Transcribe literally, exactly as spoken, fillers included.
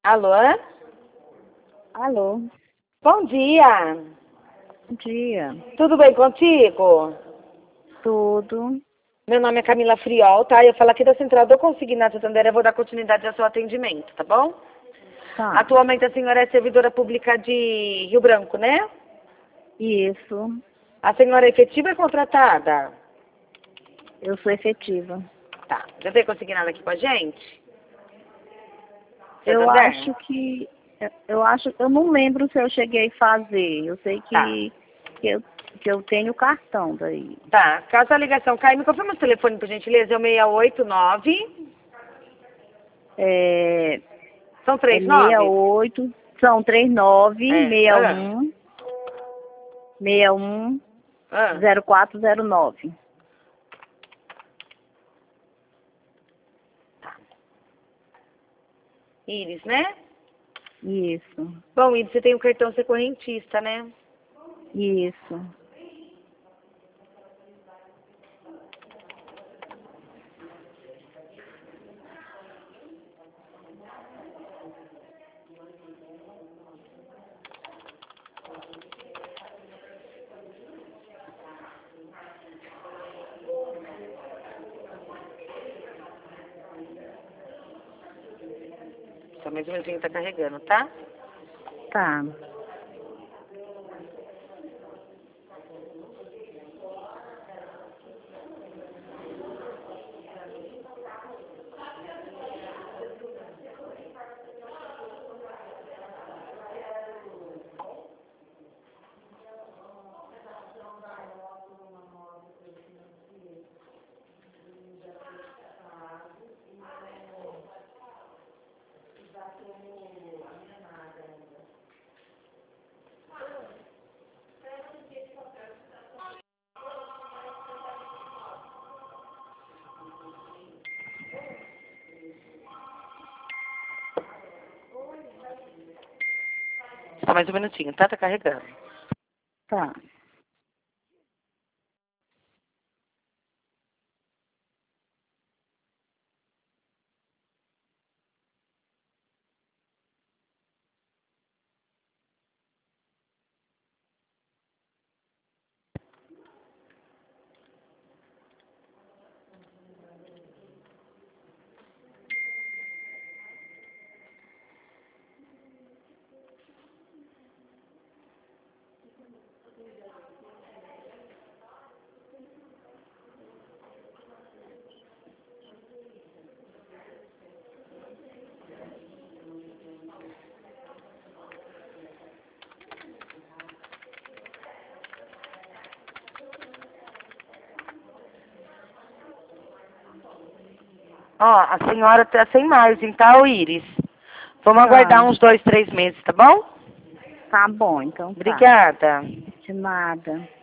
Alô? Alô, Bom dia. bom dia. Tudo bem contigo? Tudo? Meu nome é Camila Friol, tá? Eu falo aqui da Central do Consignado Santander, eu vou dar continuidade ao seu atendimento, tá bom? Tá. Atualmente a senhora é servidora pública de Rio Branco, né? Isso. A senhora é efetiva ou contratada? Eu sou efetiva. Tá. Já veio consignado aqui com a gente? Eu Santander? acho que. Eu acho. Eu não lembro se eu cheguei a fazer. Eu sei que, que, eu, que eu tenho cartão daí. Tá. Caso a ligação caia, me confirma o telefone, por gentileza. É o seis oito nove. É, São é três sessenta e nove? oito. São trinta e nove, É. sessenta e Ah. um, sessenta e um, Ah. zero quatro zero nove. Iris, né? Isso. Bom, Iris, você tem um cartão ser correntista, né? Isso. Só mais um minutinho tá carregando, tá? Tá. Só mais um minutinho, tá? Tá carregando. Tá. Ó, a senhora tá sem margem, tá, ô Iris? Vamos Tá. aguardar uns dois, três meses, tá bom? Tá bom, então tá. Obrigada. De nada.